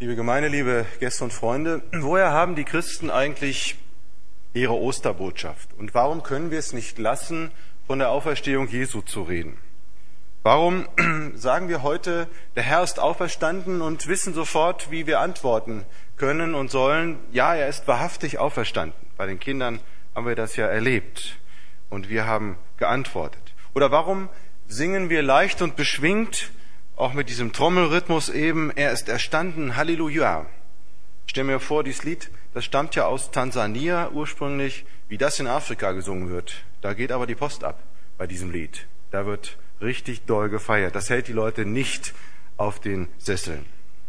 Liebe Gemeinde, liebe Gäste und Freunde, woher haben die Christen eigentlich ihre Osterbotschaft? Und warum können wir es nicht lassen, von der Auferstehung Jesu zu reden? Warum sagen wir heute, der Herr ist auferstanden und wissen sofort, wie wir antworten können und sollen, ja, er ist wahrhaftig auferstanden. Bei den Kindern haben wir das ja erlebt und wir haben geantwortet. Oder warum singen wir leicht und beschwingt, auch mit diesem Trommelrhythmus eben, er ist erstanden, Halleluja. Ich stelle mir vor, dieses Lied, das stammt ja aus Tansania ursprünglich, wie das in Afrika gesungen wird. Da geht aber die Post ab bei diesem Lied. Da wird richtig doll gefeiert. Das hält die Leute nicht auf den Sesseln.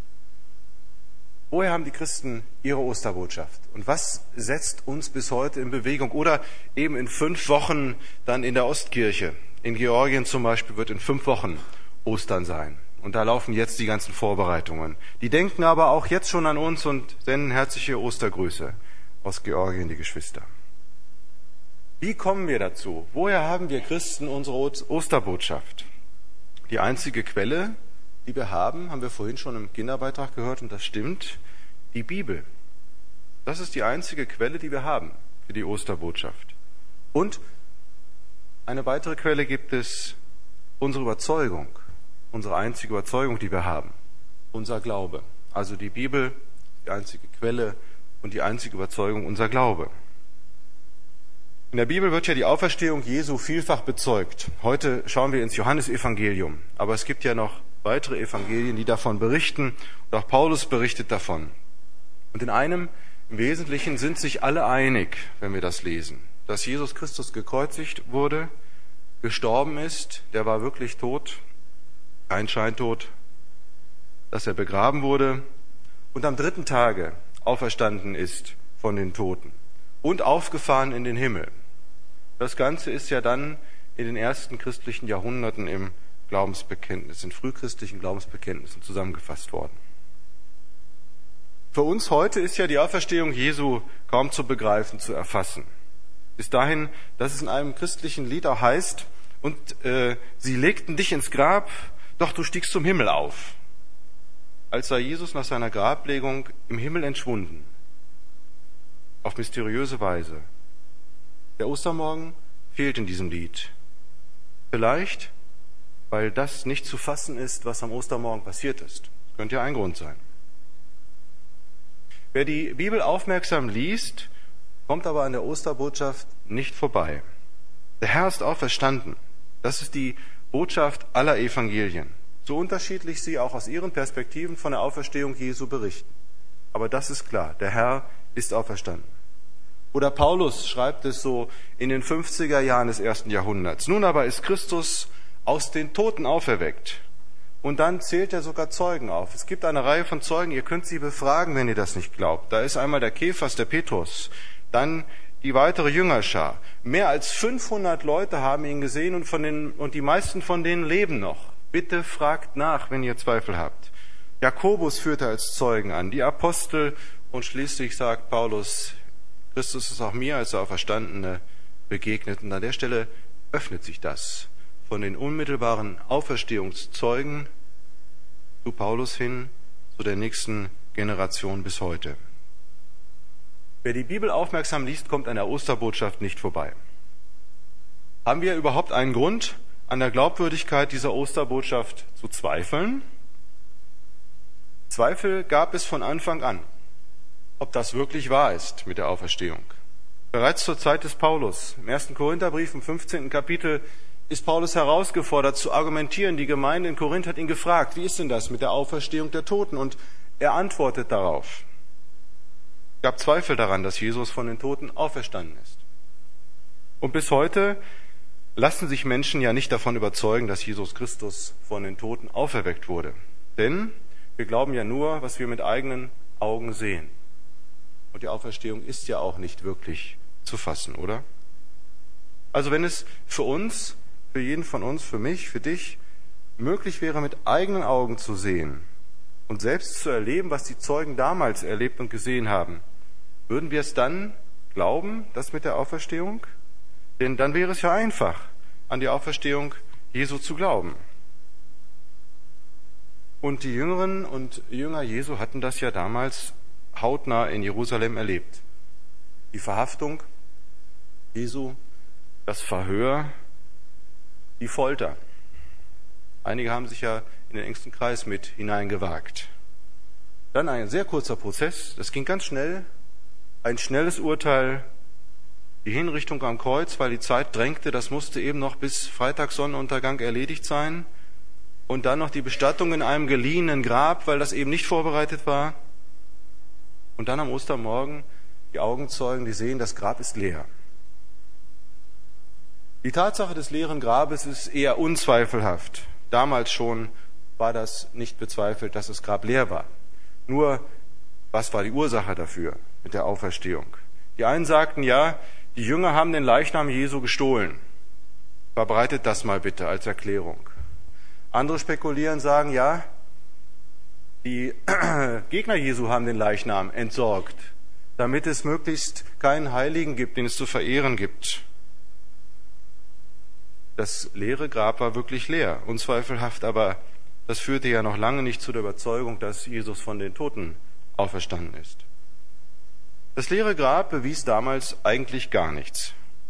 Woher haben die Christen ihre Osterbotschaft? Und was setzt uns bis heute in Bewegung? Oder eben in 5 Wochen dann in der Ostkirche. In Georgien zum Beispiel wird in 5 Wochen Ostern sein. Und da laufen jetzt die ganzen Vorbereitungen. Die denken aber auch jetzt schon an uns und senden herzliche Ostergrüße aus Georgien, die Geschwister. Wie kommen wir dazu? Woher haben wir Christen unsere Osterbotschaft? Die einzige Quelle, die wir haben wir vorhin schon im Kinderbeitrag gehört und das stimmt, die Bibel. Das ist die einzige Quelle, die wir haben für die Osterbotschaft. Und eine weitere Quelle gibt es, unsere Überzeugung. Unsere einzige Überzeugung, die wir haben, unser Glaube. Also die Bibel, die einzige Quelle und die einzige Überzeugung, unser Glaube. In der Bibel wird ja die Auferstehung Jesu vielfach bezeugt. Heute schauen wir ins Johannesevangelium, aber es gibt ja noch weitere Evangelien, die davon berichten und auch Paulus berichtet davon. Und in einem, im Wesentlichen, sind sich alle einig, wenn wir das lesen, dass Jesus Christus gekreuzigt wurde, gestorben ist, der war wirklich tot, kein Scheintod, dass er begraben wurde und am 3. Tage auferstanden ist von den Toten und aufgefahren in den Himmel. Das Ganze ist ja dann in den ersten christlichen Jahrhunderten im Glaubensbekenntnis, in frühchristlichen Glaubensbekenntnissen zusammengefasst worden. Für uns heute ist ja die Auferstehung Jesu kaum zu begreifen, zu erfassen. Bis dahin, dass es in einem christlichen Lied auch heißt, und sie legten dich ins Grab, doch du stiegst zum Himmel auf. Als sei Jesus nach seiner Grablegung im Himmel entschwunden. Auf mysteriöse Weise. Der Ostermorgen fehlt in diesem Lied. Vielleicht, weil das nicht zu fassen ist, was am Ostermorgen passiert ist. Das könnte ja ein Grund sein. Wer die Bibel aufmerksam liest, kommt aber an der Osterbotschaft nicht vorbei. Der Herr ist auferstanden. Das ist die Botschaft aller Evangelien. So unterschiedlich sie auch aus ihren Perspektiven von der Auferstehung Jesu berichten. Aber das ist klar, der Herr ist auferstanden. Oder Paulus schreibt es so in den 50er Jahren des 1. Jahrhunderts. Nun aber ist Christus aus den Toten auferweckt. Und dann zählt er sogar Zeugen auf. Es gibt eine Reihe von Zeugen, ihr könnt sie befragen, wenn ihr das nicht glaubt. Da ist einmal der Kephas, der Petrus, dann die weitere Jüngerschar. Mehr als 500 Leute haben ihn gesehen und die meisten von denen leben noch. Bitte fragt nach, wenn ihr Zweifel habt. Jakobus führt er als Zeugen an, die Apostel und schließlich sagt Paulus, Christus ist auch mir als der Auferstandene begegnet. Und an der Stelle öffnet sich das von den unmittelbaren Auferstehungszeugen zu Paulus hin, zu der nächsten Generation bis heute. Wer die Bibel aufmerksam liest, kommt an der Osterbotschaft nicht vorbei. Haben wir überhaupt einen Grund, an der Glaubwürdigkeit dieser Osterbotschaft zu zweifeln? Zweifel gab es von Anfang an, ob das wirklich wahr ist mit der Auferstehung. Bereits zur Zeit des Paulus, im 1. Korintherbrief im 15. Kapitel, ist Paulus herausgefordert zu argumentieren. Die Gemeinde in Korinth hat ihn gefragt, wie ist denn das mit der Auferstehung der Toten? Und er antwortet darauf. Es gab Zweifel daran, dass Jesus von den Toten auferstanden ist. Und bis heute lassen sich Menschen ja nicht davon überzeugen, dass Jesus Christus von den Toten auferweckt wurde. Denn wir glauben ja nur, was wir mit eigenen Augen sehen. Und die Auferstehung ist ja auch nicht wirklich zu fassen, oder? Also wenn es für uns, für jeden von uns, für mich, für dich, möglich wäre, mit eigenen Augen zu sehen und selbst zu erleben, was die Zeugen damals erlebt und gesehen haben, würden wir es dann glauben, das mit der Auferstehung? Denn dann wäre es ja einfach, an die Auferstehung Jesu zu glauben. Und die Jüngerinnen und Jünger Jesu hatten das ja damals hautnah in Jerusalem erlebt. Die Verhaftung Jesu, das Verhör, die Folter. Einige haben sich ja in den engsten Kreis mit hineingewagt. Dann ein sehr kurzer Prozess, das ging ganz schnell, ein schnelles Urteil, die Hinrichtung am Kreuz, weil die Zeit drängte, das musste eben noch bis Freitagssonnenuntergang erledigt sein. Und dann noch die Bestattung in einem geliehenen Grab, weil das eben nicht vorbereitet war. Und dann am Ostermorgen die Augenzeugen, die sehen, das Grab ist leer. Die Tatsache des leeren Grabes ist eher unzweifelhaft. Damals schon war das nicht bezweifelt, dass das Grab leer war. Nur, was war die Ursache dafür mit der Auferstehung? Die einen sagten, ja, die Jünger haben den Leichnam Jesu gestohlen. Verbreitet das mal bitte als Erklärung. Andere spekulieren, sagen, ja, die Gegner Jesu haben den Leichnam entsorgt, damit es möglichst keinen Heiligen gibt, den es zu verehren gibt. Das leere Grab war wirklich leer, unzweifelhaft, aber das führte ja noch lange nicht zu der Überzeugung, dass Jesus von den Toten auferstanden ist. Das leere Grab bewies damals eigentlich gar nichts.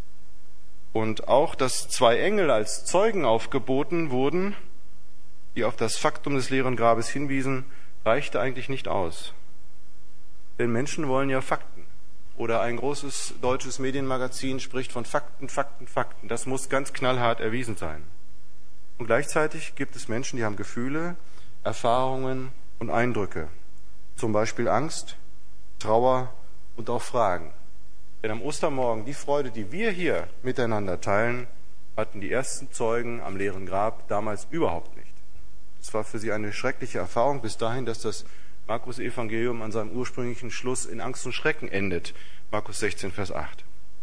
Und auch, dass 2 Engel als Zeugen aufgeboten wurden, die auf das Faktum des leeren Grabes hinwiesen, reichte eigentlich nicht aus. Denn Menschen wollen ja Fakten. Oder ein großes deutsches Medienmagazin spricht von Fakten, Fakten, Fakten. Das muss ganz knallhart erwiesen sein. Und gleichzeitig gibt es Menschen, die haben Gefühle, Erfahrungen und Eindrücke. Zum Beispiel Angst, Trauer und auch Fragen. Denn am Ostermorgen, die Freude, die wir hier miteinander teilen, hatten die ersten Zeugen am leeren Grab damals überhaupt nicht. Es war für sie eine schreckliche Erfahrung bis dahin, dass das Markus-Evangelium an seinem ursprünglichen Schluss in Angst und Schrecken endet. Markus 16, Vers 8.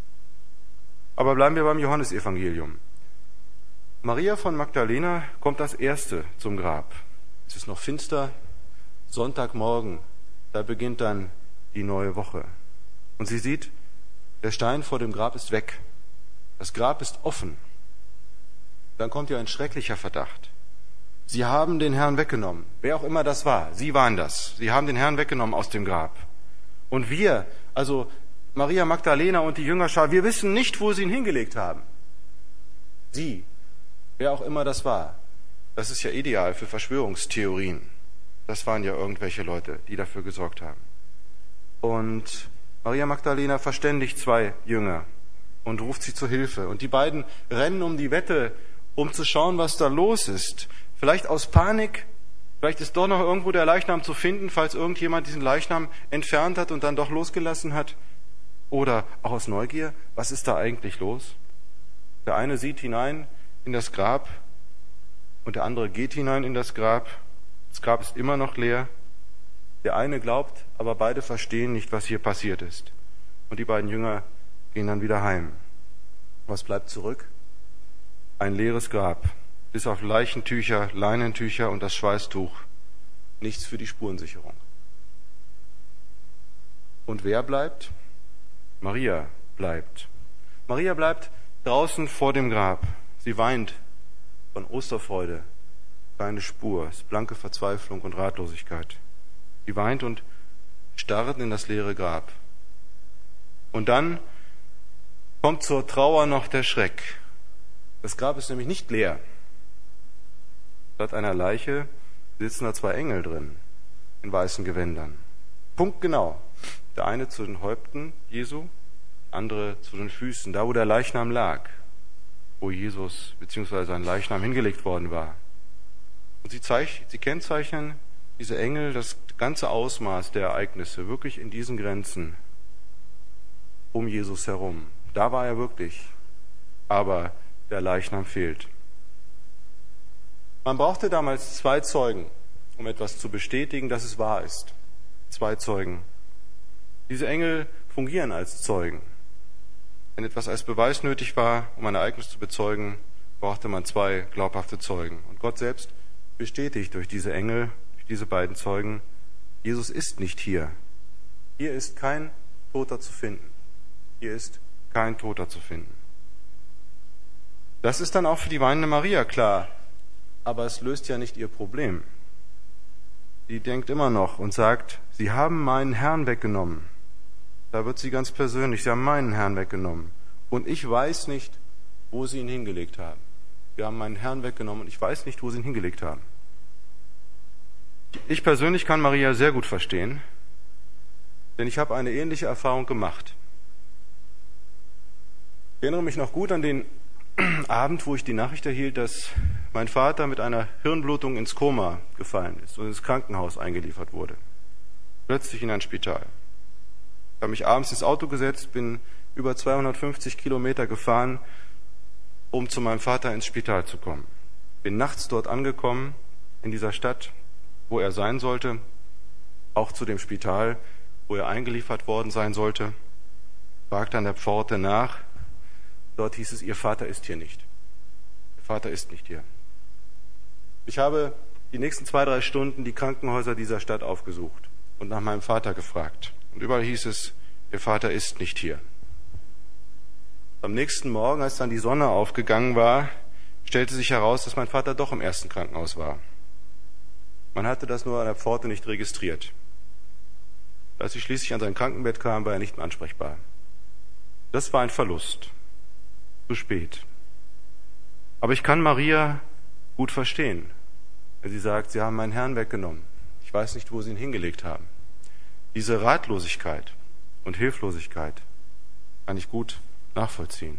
Aber bleiben wir beim Johannesevangelium. Maria von Magdalena kommt als Erste zum Grab. Es ist noch finster, Sonntagmorgen, da beginnt dann die neue Woche. Und sie sieht, der Stein vor dem Grab ist weg. Das Grab ist offen. Dann kommt ja ein schrecklicher Verdacht. Sie haben den Herrn weggenommen. Wer auch immer das war, sie waren das. Sie haben den Herrn weggenommen aus dem Grab. Und wir, also Maria Magdalena und die Jüngerschar, wir wissen nicht, wo sie ihn hingelegt haben. Sie, wer auch immer das war, das ist ja ideal für Verschwörungstheorien. Das waren ja irgendwelche Leute, die dafür gesorgt haben. Und Maria Magdalena verständigt 2 Jünger und ruft sie zur Hilfe. Und die beiden rennen um die Wette, um zu schauen, was da los ist. Vielleicht aus Panik, vielleicht ist doch noch irgendwo der Leichnam zu finden, falls irgendjemand diesen Leichnam entfernt hat und dann doch losgelassen hat. Oder auch aus Neugier, was ist da eigentlich los? Der eine sieht hinein in das Grab und der andere geht hinein in das Grab. Das Grab ist immer noch leer. Der eine glaubt, aber beide verstehen nicht, was hier passiert ist. Und die beiden Jünger gehen dann wieder heim. Was bleibt zurück? Ein leeres Grab. Bis auf Leichentücher, Leinentücher und das Schweißtuch. Nichts für die Spurensicherung. Und wer bleibt? Maria bleibt. Maria bleibt draußen vor dem Grab. Sie weint von Osterfreude. Keine Spur, es ist blanke Verzweiflung und Ratlosigkeit. Sie weint und starrt in das leere Grab. Und dann kommt zur Trauer noch der Schreck. Das Grab ist nämlich nicht leer. Statt einer Leiche sitzen da 2 Engel drin, in weißen Gewändern. Punktgenau. Der eine zu den Häupten Jesu, der andere zu den Füßen, da wo der Leichnam lag, wo Jesus bzw. sein Leichnam hingelegt worden war. Und sie kennzeichnen, diese Engel, das ganze Ausmaß der Ereignisse, wirklich in diesen Grenzen um Jesus herum. Da war er wirklich, aber der Leichnam fehlt. Man brauchte damals 2 Zeugen, um etwas zu bestätigen, dass es wahr ist. 2 Zeugen. Diese Engel fungieren als Zeugen. Wenn etwas als Beweis nötig war, um ein Ereignis zu bezeugen, brauchte man 2 glaubhafte Zeugen. Und Gott selbst bestätigt durch diese Engel, durch diese beiden Zeugen, Jesus ist nicht hier. Hier ist kein Toter zu finden. Hier ist kein Toter zu finden. Das ist dann auch für die weinende Maria klar, aber es löst ja nicht ihr Problem. die denkt immer noch und sagt, Sie haben meinen Herrn weggenommen. Da wird sie ganz persönlich, Sie haben meinen Herrn weggenommen. Und ich weiß nicht, wo Sie ihn hingelegt haben. Wir haben meinen Herrn weggenommen und ich weiß nicht, wo Sie ihn hingelegt haben. Ich persönlich kann Maria sehr gut verstehen, denn ich habe eine ähnliche Erfahrung gemacht. Ich erinnere mich noch gut an den Abend, wo ich die Nachricht erhielt, dass mein Vater mit einer Hirnblutung ins Koma gefallen ist und ins Krankenhaus eingeliefert wurde. Plötzlich in ein Spital. Ich habe mich abends ins Auto gesetzt, bin über 250 Kilometer gefahren, um zu meinem Vater ins Spital zu kommen. Bin nachts dort angekommen, in dieser Stadt, wo er sein sollte, auch zu dem Spital, wo er eingeliefert worden sein sollte, fragte an der Pforte nach. Dort hieß es, Ihr Vater ist hier nicht. Ihr Vater ist nicht hier. Ich habe die nächsten 2-3 Stunden die Krankenhäuser dieser Stadt aufgesucht und nach meinem Vater gefragt. Und überall hieß es, Ihr Vater ist nicht hier. Am nächsten Morgen, als dann die Sonne aufgegangen war, stellte sich heraus, dass mein Vater doch im ersten Krankenhaus war. Man hatte das nur an der Pforte nicht registriert. Als ich schließlich an sein Krankenbett kam, war er nicht mehr ansprechbar. Das war ein Verlust. Zu spät. Aber ich kann Maria gut verstehen, wenn sie sagt, Sie haben meinen Herrn weggenommen. Ich weiß nicht, wo Sie ihn hingelegt haben. Diese Ratlosigkeit und Hilflosigkeit kann ich gut nachvollziehen.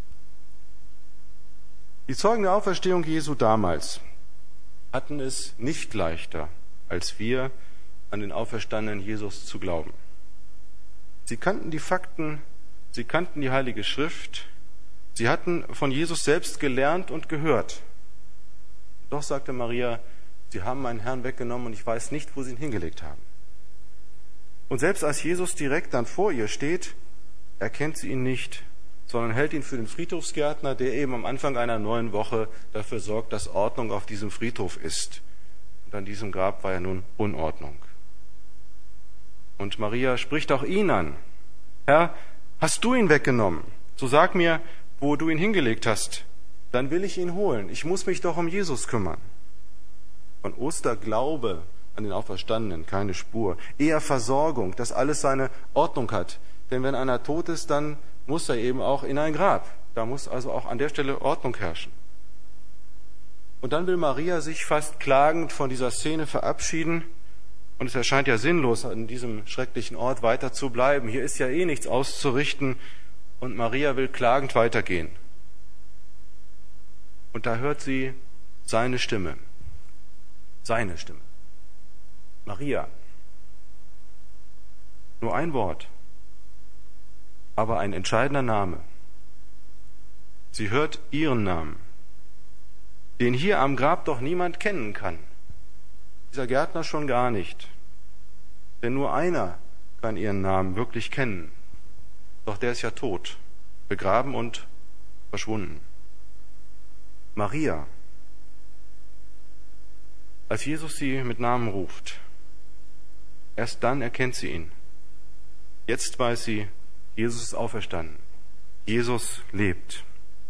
Die Zeugen der Auferstehung Jesu damals hatten es nicht leichter, als wir, an den auferstandenen Jesus zu glauben. Sie kannten die Fakten, sie kannten die Heilige Schrift, sie hatten von Jesus selbst gelernt und gehört. Doch sagte Maria, Sie haben meinen Herrn weggenommen und ich weiß nicht, wo Sie ihn hingelegt haben. Und selbst als Jesus direkt dann vor ihr steht, erkennt sie ihn nicht, sondern hält ihn für den Friedhofsgärtner, der eben am Anfang einer neuen Woche dafür sorgt, dass Ordnung auf diesem Friedhof ist. Und an diesem Grab war ja nun Unordnung. Und Maria spricht auch ihn an. Herr, hast du ihn weggenommen? So sag mir, wo du ihn hingelegt hast. Dann will ich ihn holen. Ich muss mich doch um Jesus kümmern. Von Osterglaube an den Auferstandenen keine Spur. Eher Versorgung, dass alles seine Ordnung hat. Denn wenn einer tot ist, dann muss er eben auch in ein Grab. Da muss also auch an der Stelle Ordnung herrschen. Und dann will Maria sich fast klagend von dieser Szene verabschieden. Und es erscheint ja sinnlos, an diesem schrecklichen Ort weiter zu bleiben. Hier ist ja eh nichts auszurichten. Und Maria will klagend weitergehen. Und da hört sie seine Stimme. Seine Stimme. Maria. Nur ein Wort, aber ein entscheidender Name. Sie hört ihren Namen, den hier am Grab doch niemand kennen kann. Dieser Gärtner schon gar nicht. Denn nur einer kann ihren Namen wirklich kennen. Doch der ist ja tot, begraben und verschwunden. Maria. Als Jesus sie mit Namen ruft, erst dann erkennt sie ihn. Jetzt weiß sie, Jesus ist auferstanden. Jesus lebt.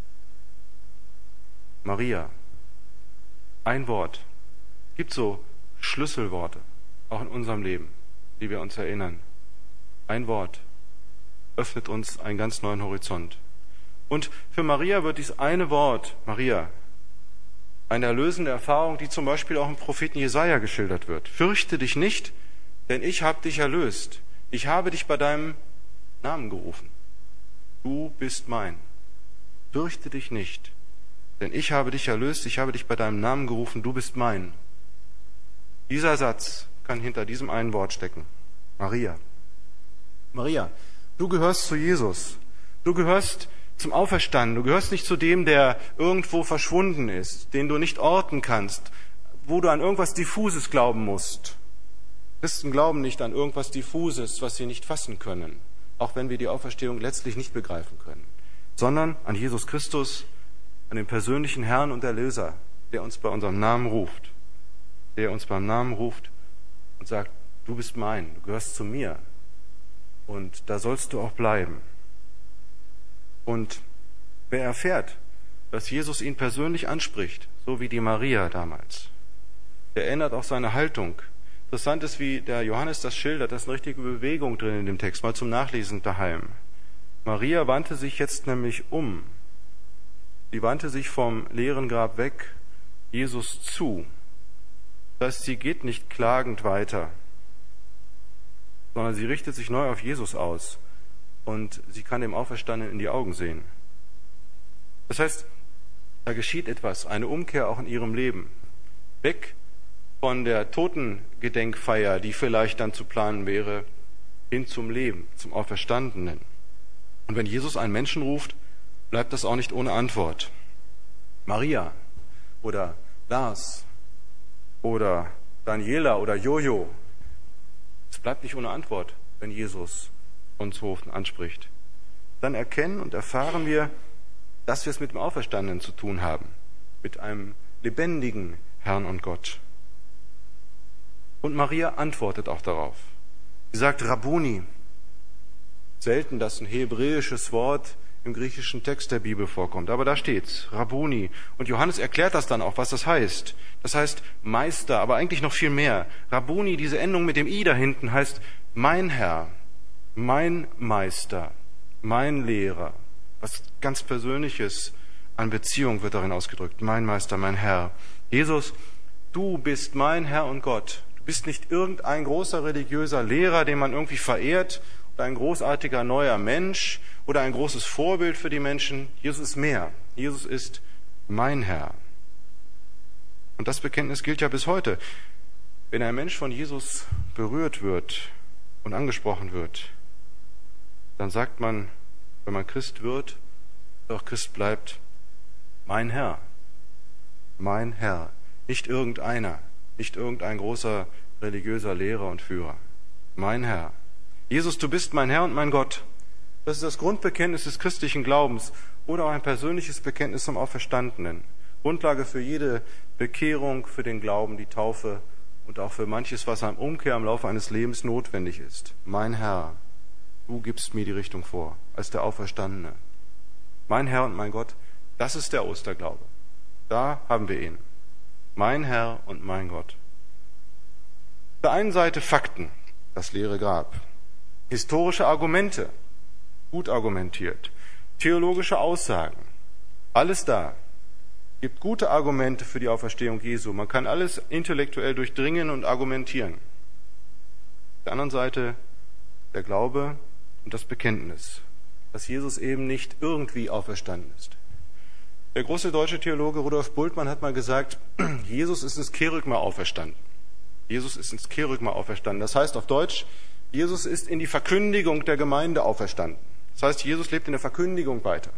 Maria. Ein Wort. Es gibt so Schlüsselworte, auch in unserem Leben, die wir uns erinnern. Ein Wort öffnet uns einen ganz neuen Horizont. Und für Maria wird dies eine Wort, Maria, eine erlösende Erfahrung, die zum Beispiel auch im Propheten Jesaja geschildert wird. Fürchte dich nicht, denn ich habe dich erlöst. Ich habe dich bei deinem Namen gerufen. Du bist mein. Fürchte dich nicht, denn ich habe dich erlöst. Ich habe dich bei deinem Namen gerufen. Du bist mein. Dieser Satz kann hinter diesem einen Wort stecken. Maria. Maria, du gehörst zu Jesus. Du gehörst zum Auferstandenen. Du gehörst nicht zu dem, der irgendwo verschwunden ist, den du nicht orten kannst, wo du an irgendwas Diffuses glauben musst. Christen glauben nicht an irgendwas Diffuses, was sie nicht fassen können, auch wenn wir die Auferstehung letztlich nicht begreifen können, sondern an Jesus Christus, an den persönlichen Herrn und Erlöser, der uns bei unserem Namen ruft, der uns beim Namen ruft und sagt, du bist mein, du gehörst zu mir und da sollst du auch bleiben. Und wer erfährt, dass Jesus ihn persönlich anspricht, so wie die Maria damals, der ändert auch seine Haltung, Interessant ist, wie der Johannes das schildert, da ist eine richtige Bewegung drin in dem Text, mal zum Nachlesen daheim. Maria wandte sich jetzt nämlich um. Sie wandte sich vom leeren Grab weg, Jesus zu. Das heißt, sie geht nicht klagend weiter, sondern sie richtet sich neu auf Jesus aus und sie kann dem Auferstandenen in die Augen sehen. Das heißt, da geschieht etwas, eine Umkehr auch in ihrem Leben. Weg von der Totengedenkfeier, die vielleicht dann zu planen wäre, hin zum Leben, zum Auferstandenen. Und wenn Jesus einen Menschen ruft, bleibt das auch nicht ohne Antwort. Maria oder Lars oder Daniela oder Jojo, es bleibt nicht ohne Antwort, wenn Jesus uns ruft und anspricht. Dann erkennen und erfahren wir, dass wir es mit dem Auferstandenen zu tun haben, mit einem lebendigen Herrn und Gott. Und Maria antwortet auch darauf. Sie sagt Rabbuni. Selten, dass ein hebräisches Wort im griechischen Text der Bibel vorkommt, aber da steht's, Rabbuni. Und Johannes erklärt das dann auch, was das heißt. Das heißt Meister, aber eigentlich noch viel mehr. Rabbuni, diese Endung mit dem I da hinten, heißt mein Herr, mein Meister, mein Lehrer. Was ganz Persönliches an Beziehung wird darin ausgedrückt. Mein Meister, mein Herr. Jesus, du bist mein Herr und Gott. Du bist nicht irgendein großer religiöser Lehrer, den man irgendwie verehrt, oder ein großartiger neuer Mensch oder ein großes Vorbild für die Menschen. Jesus ist mehr. Jesus ist mein Herr. Und das Bekenntnis gilt ja bis heute. Wenn ein Mensch von Jesus berührt wird und angesprochen wird, dann sagt man, wenn man Christ wird, doch Christ bleibt, mein Herr. Mein Herr. Nicht irgendeiner, nicht irgendein großer religiöser Lehrer und Führer. Mein Herr. Jesus, du bist mein Herr und mein Gott. Das ist das Grundbekenntnis des christlichen Glaubens oder auch ein persönliches Bekenntnis zum Auferstandenen. Grundlage für jede Bekehrung, für den Glauben, die Taufe und auch für manches, was am Umkehr im Laufe eines Lebens notwendig ist. Mein Herr, du gibst mir die Richtung vor, als der Auferstandene. Mein Herr und mein Gott, das ist der Osterglaube. Da haben wir ihn. Mein Herr und mein Gott. Auf der einen Seite Fakten, das leere Grab. Historische Argumente, gut argumentiert. Theologische Aussagen, alles da. Gibt gute Argumente für die Auferstehung Jesu. Man kann alles intellektuell durchdringen und argumentieren. Auf der anderen Seite der Glaube und das Bekenntnis, dass Jesus eben nicht irgendwie auferstanden ist. Der große deutsche Theologe Rudolf Bultmann hat mal gesagt, Jesus ist ins Kerygma auferstanden. Jesus ist ins Kerygma auferstanden. Das heißt auf Deutsch, Jesus ist in die Verkündigung der Gemeinde auferstanden. Das heißt, Jesus lebt in der Verkündigung weiter.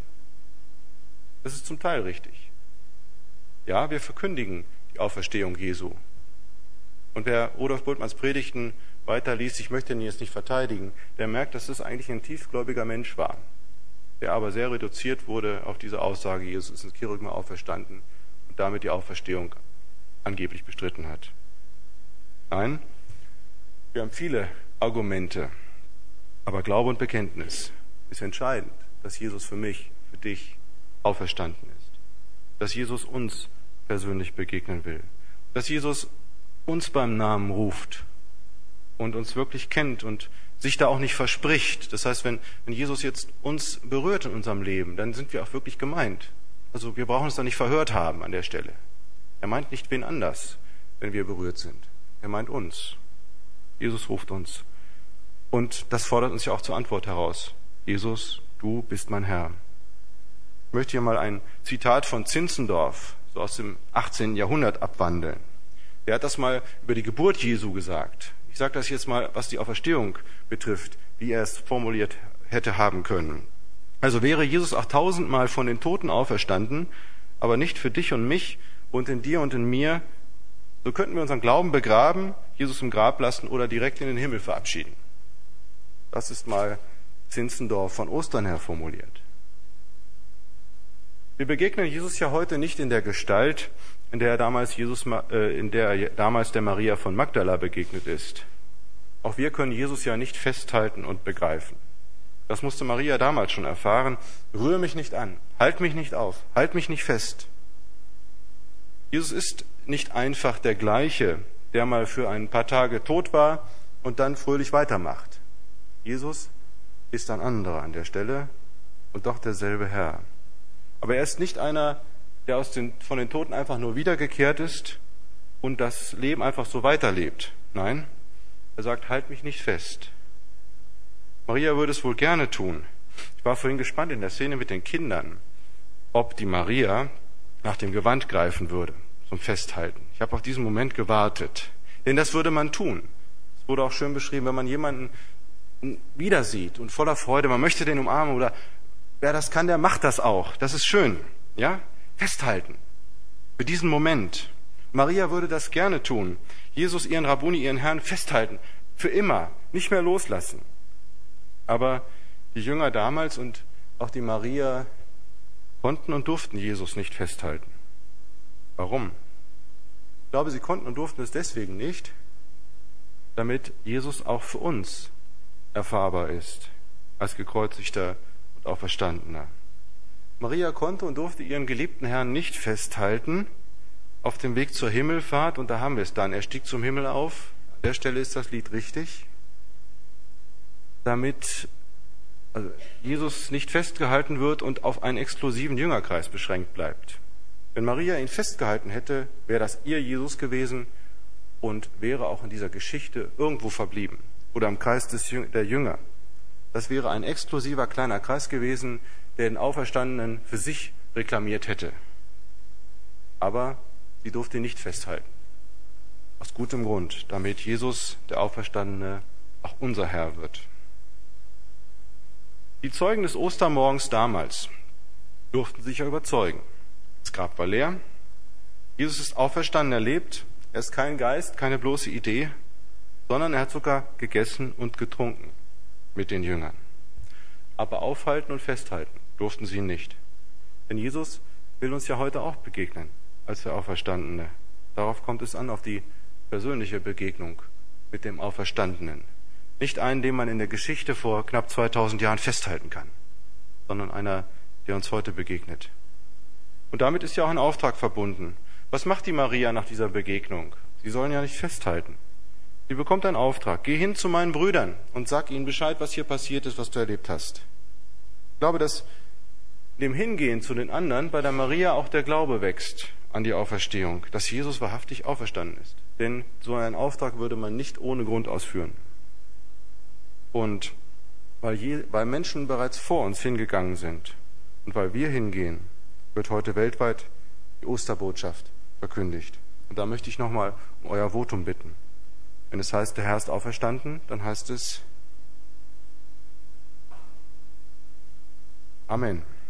Das ist zum Teil richtig. Ja, wir verkündigen die Auferstehung Jesu. Und wer Rudolf Bultmanns Predigten weiterliest, ich möchte ihn jetzt nicht verteidigen, der merkt, dass das eigentlich ein tiefgläubiger Mensch war, der aber sehr reduziert wurde auf diese Aussage, Jesus ist ins Kerygma auferstanden und damit die Auferstehung angeblich bestritten hat. Nein, wir haben viele Argumente, aber Glaube und Bekenntnis ist entscheidend, dass Jesus für mich, für dich auferstanden ist, dass Jesus uns persönlich begegnen will, dass Jesus uns beim Namen ruft und uns wirklich kennt und sich da auch nicht verspricht. Das heißt, wenn Jesus jetzt uns berührt in unserem Leben, dann sind wir auch wirklich gemeint. Also wir brauchen uns da nicht verhört haben an der Stelle. Er meint nicht wen anders, wenn wir berührt sind. Er meint uns. Jesus ruft uns. Und das fordert uns ja auch zur Antwort heraus. Jesus, du bist mein Herr. Ich möchte hier mal ein Zitat von Zinzendorf, so aus dem 18. Jahrhundert, abwandeln. Der hat das mal über die Geburt Jesu gesagt. Ich sage das jetzt mal, was die Auferstehung betrifft, wie er es formuliert hätte haben können. Also wäre Jesus auch 1000-mal von den Toten auferstanden, aber nicht für dich und mich und in dir und in mir, so könnten wir unseren Glauben begraben, Jesus im Grab lassen oder direkt in den Himmel verabschieden. Das ist mal Zinzendorf von Ostern her formuliert. Wir begegnen Jesus ja heute nicht in der Gestalt, in der damals der Maria von Magdala begegnet ist. Auch wir können Jesus ja nicht festhalten und begreifen. Das musste Maria damals schon erfahren. Rühre mich nicht an, halt mich nicht auf, halt mich nicht fest. Jesus ist nicht einfach der gleiche der mal für ein paar Tage tot war und dann fröhlich weitermacht. Jesus ist ein anderer an der Stelle und doch derselbe Herr. Aber er ist nicht einer, der von den Toten einfach nur wiedergekehrt ist und das Leben einfach so weiterlebt. Nein, er sagt, halt mich nicht fest. Maria würde es wohl gerne tun. Ich war vorhin gespannt in der Szene mit den Kindern, ob die Maria nach dem Gewand greifen würde, zum Festhalten. Ich habe auf diesen Moment gewartet, denn das würde man tun. Es wurde auch schön beschrieben, wenn man jemanden wieder sieht und voller Freude, man möchte den umarmen oder wer das kann, der macht das auch. Das ist schön, ja? Festhalten. Für diesen Moment. Maria würde das gerne tun. Jesus, ihren Rabbuni, ihren Herrn festhalten. Für immer. Nicht mehr loslassen. Aber die Jünger damals und auch die Maria konnten und durften Jesus nicht festhalten. Warum? Ich glaube, sie konnten und durften es deswegen nicht, damit Jesus auch für uns erfahrbar ist, als gekreuzigter und auferstandener. Maria konnte und durfte ihren geliebten Herrn nicht festhalten auf dem Weg zur Himmelfahrt, und da haben wir es dann. Er stieg zum Himmel auf. An der Stelle ist das Lied richtig. Damit Jesus nicht festgehalten wird und auf einen exklusiven Jüngerkreis beschränkt bleibt. Wenn Maria ihn festgehalten hätte, wäre das ihr Jesus gewesen und wäre auch in dieser Geschichte irgendwo verblieben oder im Kreis der Jünger. Das wäre ein exklusiver kleiner Kreis gewesen, der den Auferstandenen für sich reklamiert hätte. Aber sie durfte ihn nicht festhalten. Aus gutem Grund, damit Jesus, der Auferstandene, auch unser Herr wird. Die Zeugen des Ostermorgens damals durften sich ja überzeugen. Das Grab war leer. Jesus ist auferstanden, er lebt. Er ist kein Geist, keine bloße Idee, sondern er hat sogar gegessen und getrunken mit den Jüngern. Aber aufhalten und festhalten durften sie ihn nicht. Denn Jesus will uns ja heute auch begegnen als der Auferstandene. Darauf kommt es an, auf die persönliche Begegnung mit dem Auferstandenen. Nicht einen, den man in der Geschichte vor knapp 2000 Jahren festhalten kann, sondern einer, der uns heute begegnet. Und damit ist ja auch ein Auftrag verbunden. Was macht die Maria nach dieser Begegnung? Sie sollen ja nicht festhalten. Sie bekommt einen Auftrag. Geh hin zu meinen Brüdern und sag ihnen Bescheid, was hier passiert ist, was du erlebt hast. Ich glaube, dass in dem Hingehen zu den anderen bei der Maria auch der Glaube wächst an die Auferstehung, dass Jesus wahrhaftig auferstanden ist. Denn so einen Auftrag würde man nicht ohne Grund ausführen. Und weil Menschen bereits vor uns hingegangen sind und weil wir hingehen, wird heute weltweit die Osterbotschaft verkündigt. Und da möchte ich nochmal um euer Votum bitten. Wenn es heißt, der Herr ist auferstanden, dann heißt es Amen.